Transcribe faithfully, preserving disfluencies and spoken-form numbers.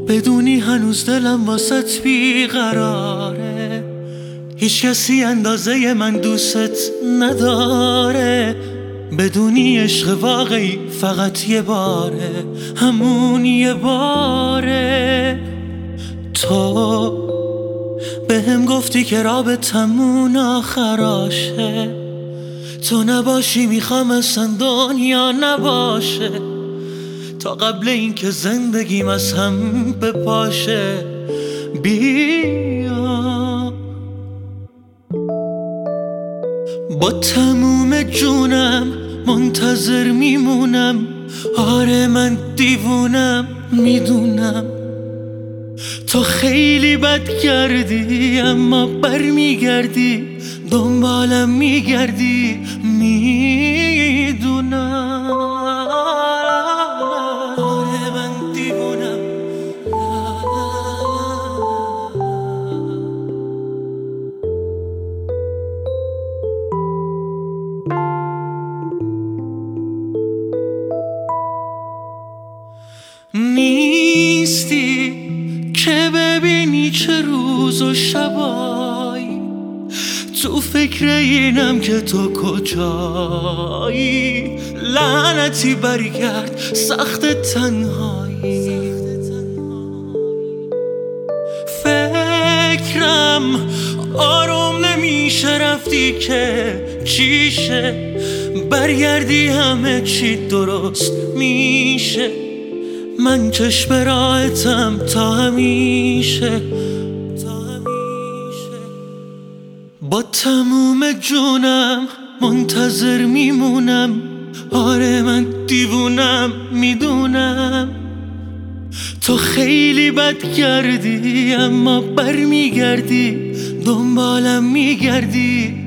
بدونی هنوز دلم واسط بیقراره، هیچ کسی اندازه من دوست نداره. بدونی عشق واقعی فقط یه باره، همون یه باره. تو به هم گفتی که رابطمون آخراشه، تو نباشی میخوام اصلا دنیا نباشه. تا قبل این که زندگیم از هم بپاشه بیا. با تموم جونم منتظر میمونم، آره من دیوونم میدونم. تو خیلی بد کردی اما بر میگردی، دنبالم میگردی میدونم. آره من دیوونم. نیستی که ببینی چه روز و شبایی، تو فکر اینم که تو کجایی. لعنتی برگرد سخت تنهایی، فکرم آروم نمیشه. رفتی که چیشه، برگردی همه چی درست میشه. من چشم راحتم تا همیشه، با تموم جونم منتظر میمونم. آره من دیوونم میدونم. تو خیلی بد کردی اما بر میگردی، دنبالم میگردی